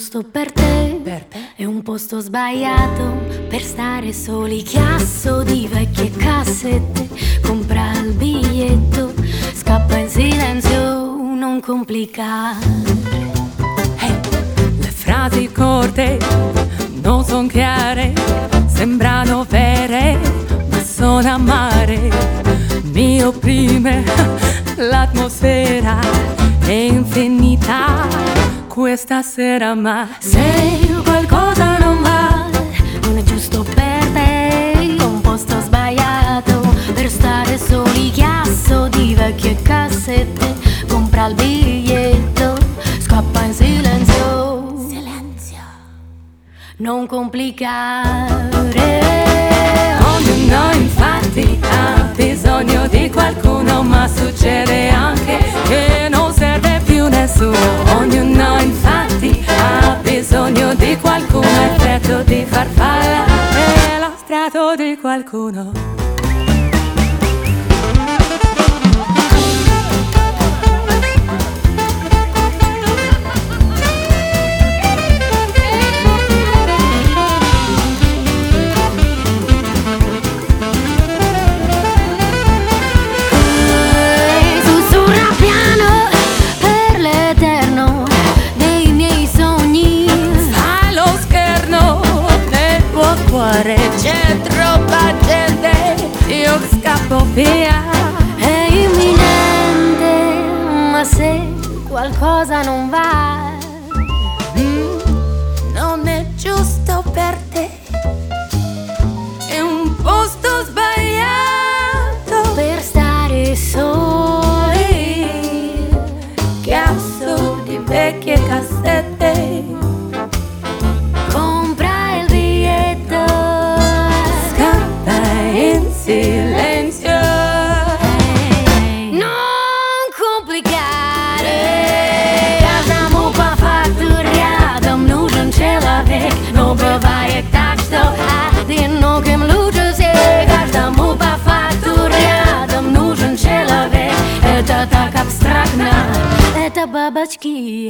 giusto per te, è un posto sbagliato per stare soli. Chiasso di vecchie cassette, compra il biglietto, scappa in silenzio, non complicare. Le frasi corte non son chiare, sembrano vere, ma sono amare. Mi opprime l'atmosfera, è infinita questa sera, ma se qualcosa non va, non è giusto per te, è un posto sbagliato per stare soli. Chiasso di vecchie cassette, compra il biglietto, scappa in silenzio, non complicare. Ognuno infatti ha bisogno di qualcuno, ma succede anche che non serve più nessuno. Ognuno infatti ha bisogno di qualcuno, effetto di farfalla è lo strato di qualcuno. C'è troppa gente, io scappo via. È imminente, ma se qualcosa non va, non è giusto per te, è un posto sbagliato per stare soli. Chiasso di vecchie cassette, silenzio, non complicare. Каждому по факту рядом нужен человек, но бывает так, что одиноким лучше всех. Каждому по факту рядом нужен человек. Это так абстрактно, это бабочки.